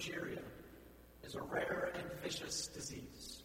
progeria is a rare and vicious disease.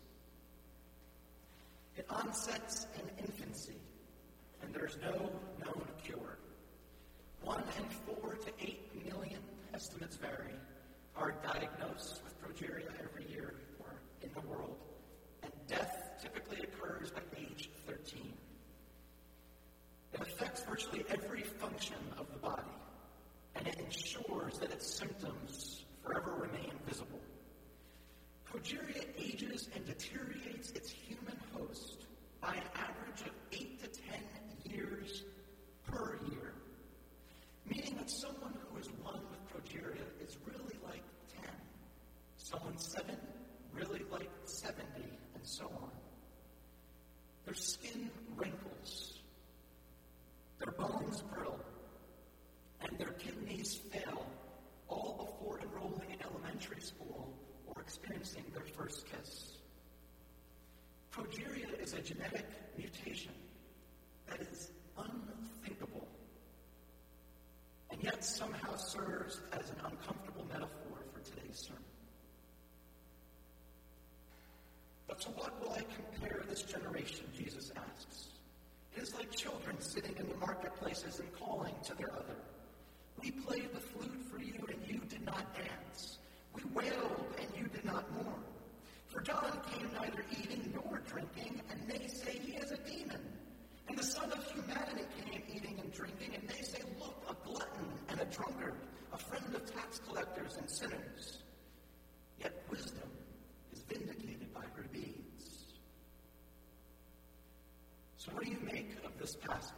It onsets in infancy, and there's no known cure. 1 in 4 to 8 million, estimates vary, are diagnosed with progeria every year or in the world, and death typically occurs by age 13. It affects virtually every function of the body, and it ensures that its symptoms forever remain visible. Progeria ages and deteriorates its human host by an average of 8 to 10 years per year, meaning that someone who is 1 with progeria is really like 10, someone 7 really like 70, and so on. Their skin wrinkles, their bones brittle, and their kidneys fail, all before enrolling in elementary school or experiencing their first kiss. Progeria is a genetic mutation that is unthinkable, and yet somehow serves as an uncomfortable metaphor for today's sermon. But to what will I compare this generation, Jesus asks. It is like children sitting in the marketplaces and calling to their other. We played the flute for you, and you did not dance. We wailed, and you did not mourn. For John came neither eating nor drinking, and they say he is a demon. And the Son of Humanity came eating and drinking, and they say, look, a glutton and a drunkard, a friend of tax collectors and sinners. Yet wisdom is vindicated by her deeds. So what do you make of this passage?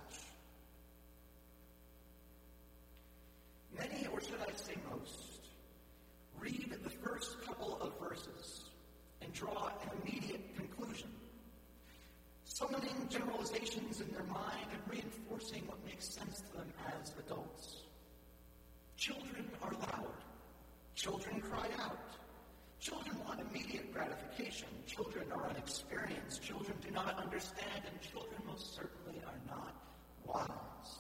Many, or should I say most, read the first couple of verses and draw an immediate conclusion, summoning generalizations in their mind and reinforcing what makes sense to them as adults. Children are loud. Children cry out. Children want immediate gratification. Children are unexperienced. Children do not understand, and children most certainly are not wise.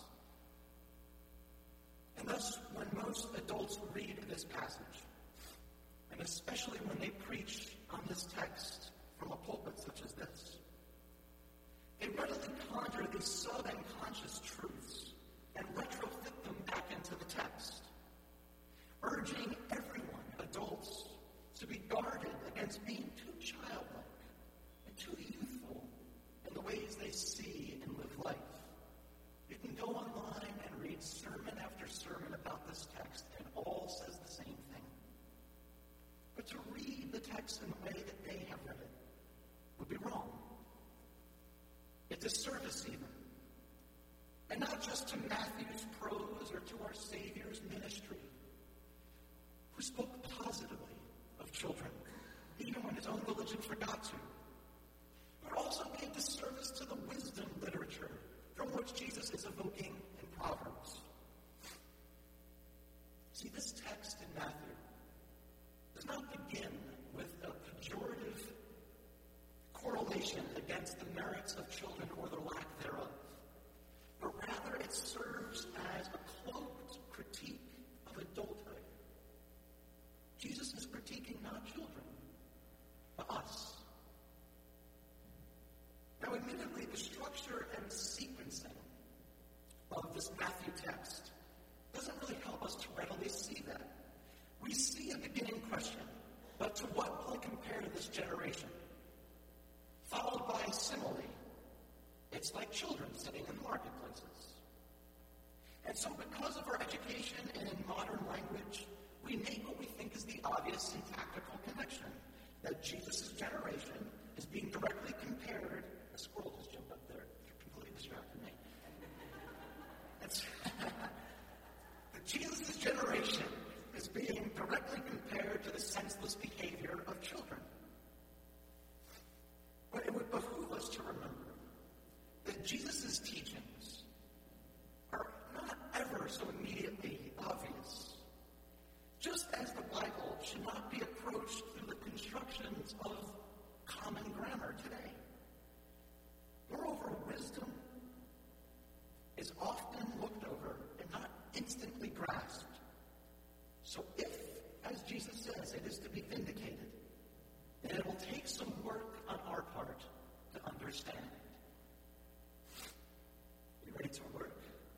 And thus, when most adults read this passage, and especially when they preach on this text from a pulpit such as this, they readily conjure these sub-unconscious truths and retrofit them back into the text, urging everyone, adults, to be guarded against being too childlike and too youthful in the ways they see and live life. You can go online and read sermon after sermon about this text, and all says the same thing. But to read the text in the way that they have read it would be wrong. A disservice even. And not just to Matthew's prose or to our Savior's ministry, who spoke positively of children, even when his own religion forgot to, but also be a disservice to the wisdom literature from which Jesus is evoking in Proverbs. See, this text in Matthew does not begin with a pejorative correlation against the merits of children or the lack thereof, but rather it serves as a cloaked critique of adulthood. Jesus is critiquing not children, but us. Now, admittedly, the structure and sequencing of this Matthew text doesn't really help us to readily see that. We see a beginning question, but to what will I compare this generation? Followed by a simile. It's like children sitting in marketplaces. And so because of our education and in modern language, we make what we think is the obvious syntactical connection, that Jesus' generation is being directly compared. A squirrel just jumped up there. It completely distracted me. That Jesus' generation is being directly compared to the senseless behavior of children. But it would behoove us to remember that Jesus' teachings are not ever so immediately obvious. Just as the Bible should not be approached through the constructions of common grammar today. Moreover, wisdom is often looked over and not instantly grasped. So if, as Jesus says, it is to be vindicated. And it will take some work on our part to understand. You ready to work?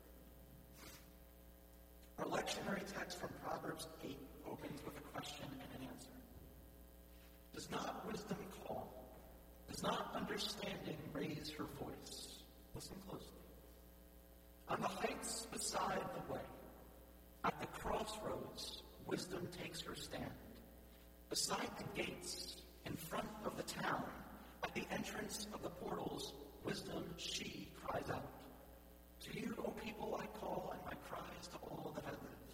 Our lectionary text from Proverbs 8 opens with a question and an answer. Does not wisdom call? Does not understanding raise her voice? Listen closely. On the heights beside the way, at the crossroads, wisdom takes her stand. Beside the gates, in front of the town, at the entrance of the portals, wisdom, she cries out. To you, O people, I call, and my cries to all that I live.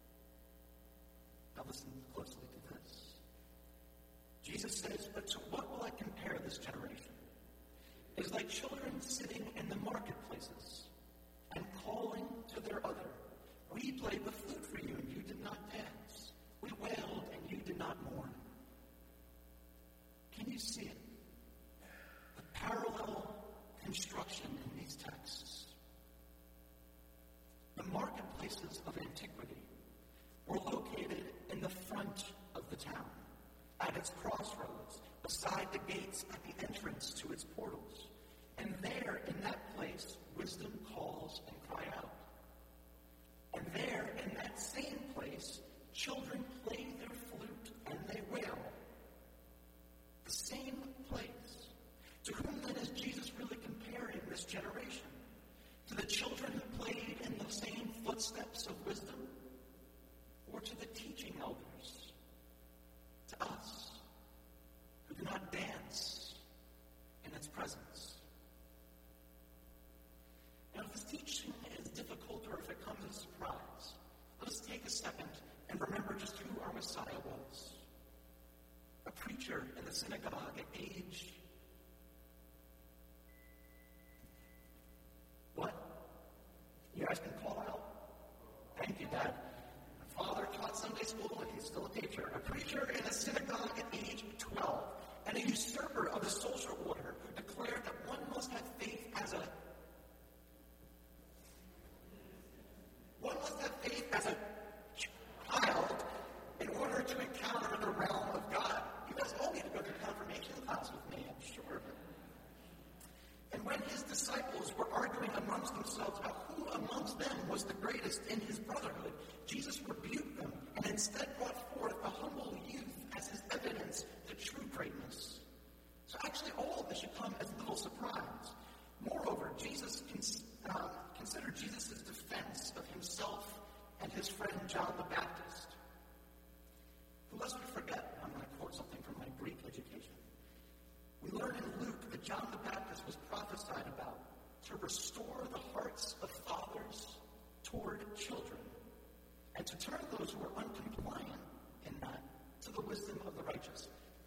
Now listen closely to this. Jesus says, but to what will I compare this generation? It is like children sitting in the marketplaces and calling to their other. We played the flute for you, and you did not dance. We wailed, and you did not mourn. Can you see it? The parallel construction in these texts. The marketplaces of antiquity were located in the front of the town, at its crossroads, beside the gates at the entrance to its portals. And there, in that place, wisdom calls and cry out. And there, in that same place, children play their flute and they wail. The same place. To whom then is Jesus really comparing this generation? To the children who played in the same footsteps of wisdom? Or to the teaching elders? To us, who do not dance in its presence? Now, if this teaching is difficult or if it comes as a surprise, let us take a second and remember just who our Messiah was. A preacher in the synagogue at age... What? You guys can call out? Thank you, Dad. My father taught Sunday school and he's still a teacher. A preacher in a synagogue at age 12 and a usurper of the social order who declared that one must have faith as a child in order to encounter the realm of God. You guys all need to go to confirmation class with me, I'm sure of it. And when his disciples were arguing amongst themselves about who amongst them was the greatest in his brotherhood, Jesus rebuked them and instead brought forth a humble youth as his evidence to true greatness. So actually all of this should come as little surprise. Moreover, Jesus considered Jesus' defense of himself and his friend John the Baptist, who, lest we forget, I'm going to quote something from my Greek education. We learn in Luke that John the Baptist was prophesied about to restore the hearts of fathers toward children and to turn those who are uncompliant in that to the wisdom of the righteous.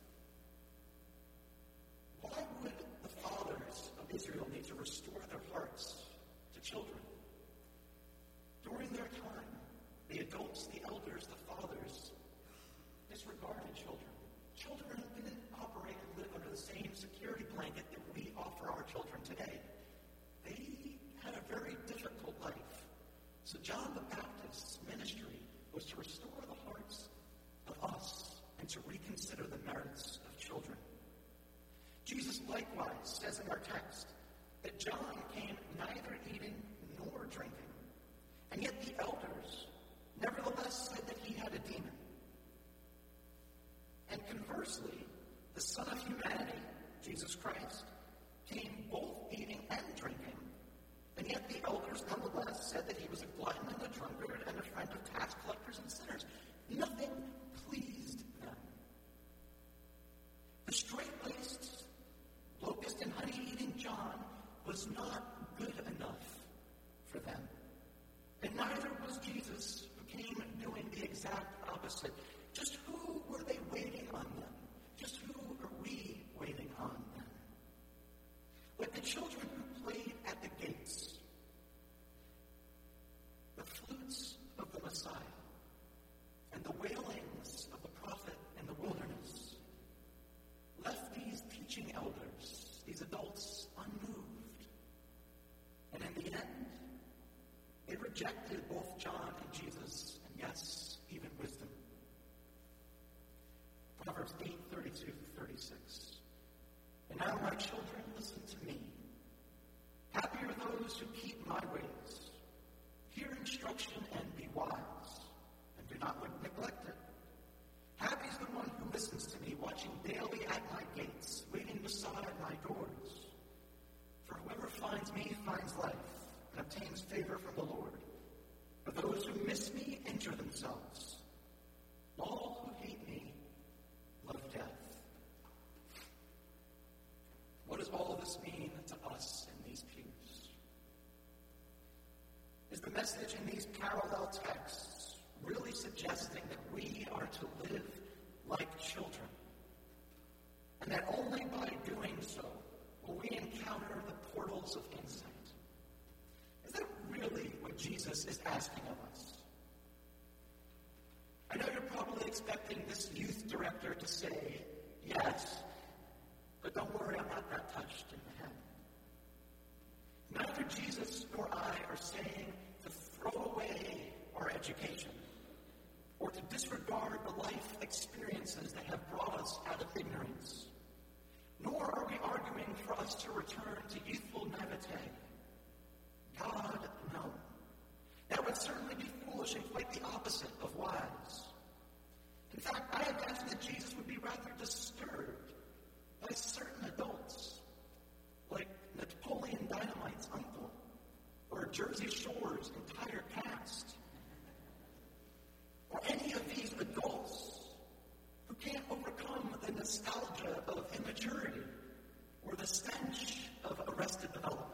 Why would the fathers of Israel need to restore their hearts to children? During their time, the adults, the elders, the fathers disregarded children. Children didn't operate and live under the same security blanket that we offer our children today. They had a very difficult life. So John the Baptist's ministry was to restore the hearts of us and to reconsider the merits of children. Jesus likewise says in our text that John came neither eating nor drinking. And yet the elders nevertheless said that he had a demon. And conversely, the Son of Humanity, Jesus Christ, came both eating and drinking. And yet the elders nonetheless said that he was a glutton and a drunkard and a friend of tax collectors and sinners. Nothing pleased them. The straight-laced, locust and honey-eating John was not good enough for them. And neither was Jesus, who came doing the exact opposite. Just who were they waiting on them? Just who are we waiting on them? Like the children who played at the gates, the flutes of the Messiah, and the wailings of the prophet in the wilderness, left these teaching elders, these adults, unmoved. And in the end, they rejected both John and Jesus, and yes, even wisdom. 32-36. And now, my children, listen to me. Happy are those who keep my ways. Hear instruction and be wise, and do not neglect it. Happy is the one who listens to me, watching daily at my gates, waiting beside my doors. For whoever finds me finds life and obtains favor from the Lord. But those who miss me injure themselves. All who hate me love death. What does all of this mean to us in these pews? Is the message in these parallel texts really suggesting that we are to live like children, and that only by doing so will we encounter the portals of insight? Is that really what Jesus is asking of us? I know you're probably expecting this youth director to say, yes, but don't worry, I'm not that touched in the head. Neither Jesus nor I are saying to throw away our education or to disregard the life experiences that have brought us out of ignorance. Nor are we arguing for us to return to youthful naivete. God, no. That would certainly be foolish and quite the opposite of wise. In fact, I imagine that Jesus would be rather disturbed by certain adults, like Napoleon Dynamite's uncle, or Jersey Shore's entire cast, or any of these adults who can't overcome the nostalgia of immaturity or the stench of arrested development.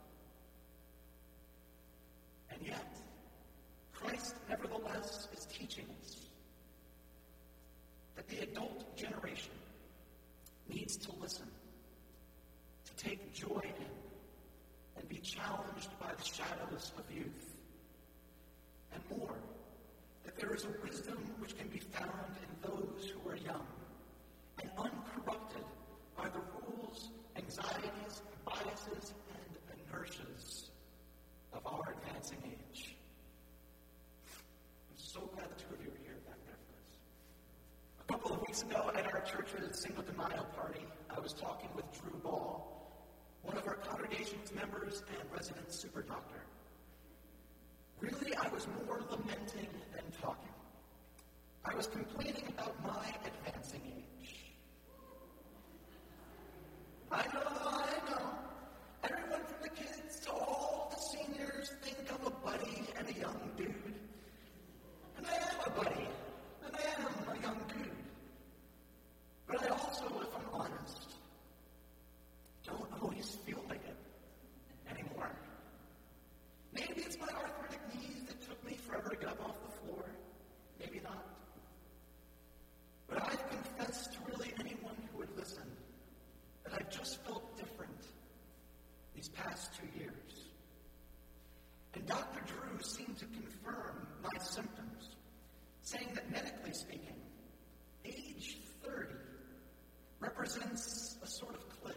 And yet, Christ nevertheless is teaching us that the adult generation needs to listen, to take joy in, and be challenged by the shadows of youth. And more, that there is a wisdom which can be found in those who are young and uncorrupted by the rules, anxieties, biases, and inertias of our advancing age. I'm so glad the two of you are here back there for this. A couple of weeks ago at our church's Cinco de Mayo party, I was talking with Drew Ball, one of our congregation's members and resident super doctor. Really, I was more lamenting than talking. I was complaining about my advancing age. I know. Everyone from the kids to all the seniors think I'm a buddy and a young dude. And I am a buddy, and I am a young dude. But I also, if I'm honest, don't always feel like it anymore. Maybe it's my arthritic knees that took me forever to get up off the floor. Maybe not. But I've confessed to really anyone who would listen that I've just felt different these past 2 years. And Dr. Drew seemed to confirm my symptoms, saying that medically speaking, age 30 represents a sort of cliff.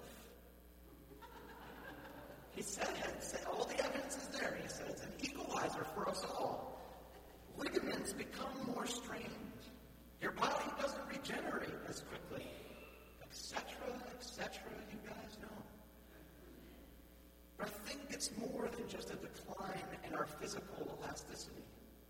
He said all the evidence is there. He said it's an equalizer for us all. Ligaments become more strained. Your body doesn't regenerate as quickly, etc., you guys know. But I think it's more than just a decline in our physical elasticity.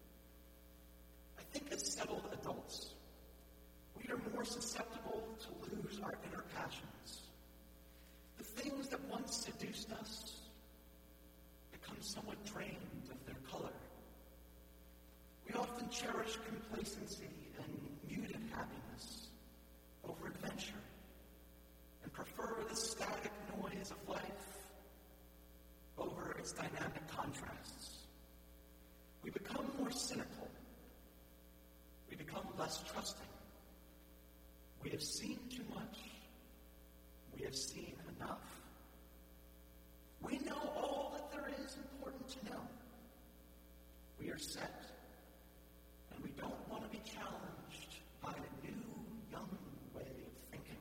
I think as settled adults, we are more susceptible to lose our inner passions. The things that once seduced us become somewhat drained of their color. We often cherish complacency and muted happiness over adventure and prefer the static noise of life over its dynamic contrasts. We become more cynical. We become less trusting. We have seen too much. We have seen enough. We know all that there is important to know. We are set, and we don't want to be challenged by a new, young way of thinking.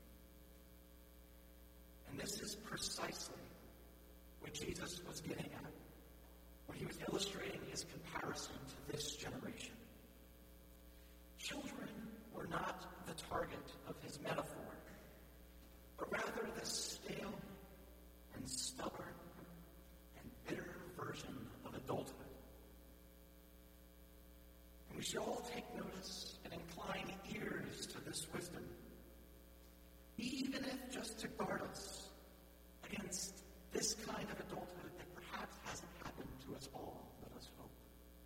And this is precisely what Jesus was getting at when he was illustrating his comparison to this generation. Children were not the target of his metaphor. you all take notice and incline ears to this wisdom, even if just to guard us against this kind of adulthood that perhaps hasn't happened to us all, let us hope.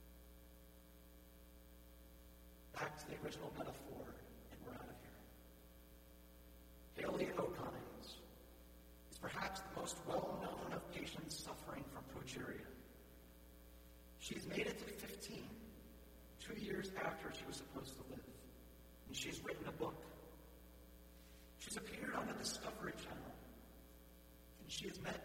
Back to the original metaphor, and we're out of here. Haley O'Connings is perhaps the most well-known of patients suffering from progeria. She's made it to 15, 2 years after she was supposed to live, and she's written a book. She's appeared on the Discovery Channel, and she has met